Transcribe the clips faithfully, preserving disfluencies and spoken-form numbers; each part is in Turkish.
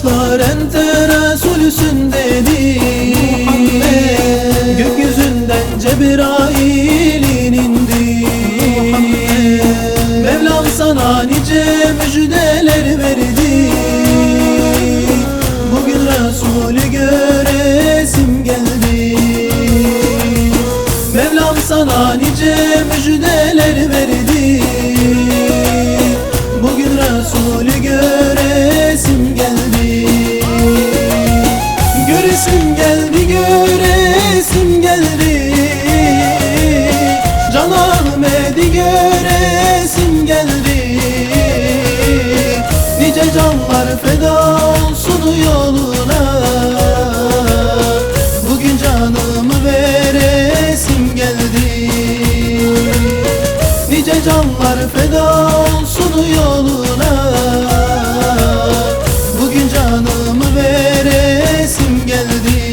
taşlar enteresulüsün dedi. Gökyüzünden Cebrail'in indi. Mevlam sana nice müjdeler verdi. Bugün Resulü göresim geldi. Mevlam sana nice müjdeler verdi. Bugün Resulü göresim geldi. Göresim geldi, göresim geldi. Can Ahmet'i göresim geldi. Nice canlar feda olsun yoluna. Bugün canımı veresim geldi. Nice canlar feda olsun yoluna. Bugün canımı veresim geldi.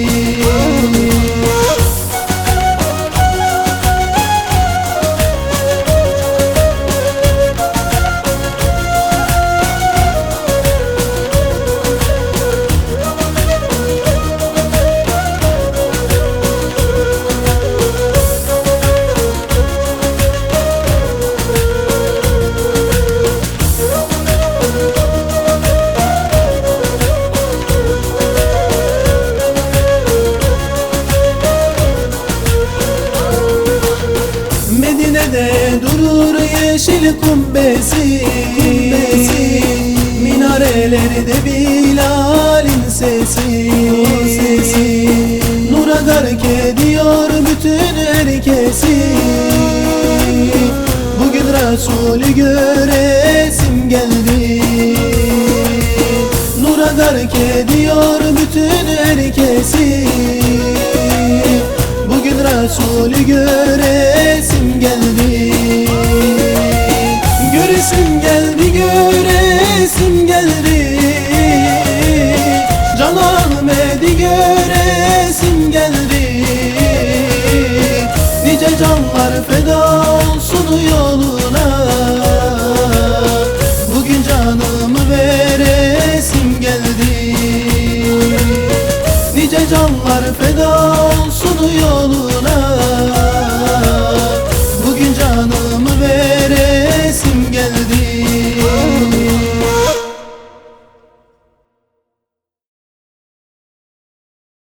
Medine'de durur yeşil kubbesi, kubbesi. Minarelerde Bilal'in sesi, sesi. Nura gark ediyor bütün herkesi. Bugün Resulü göresim geldi. Nura gark ediyor bütün herkesi. Bugün Resulü göresim geldi. Göresim geldi, göresim geldi. Can Ahmet'i göresim geldi. Nice canlar feda olsun yoluna.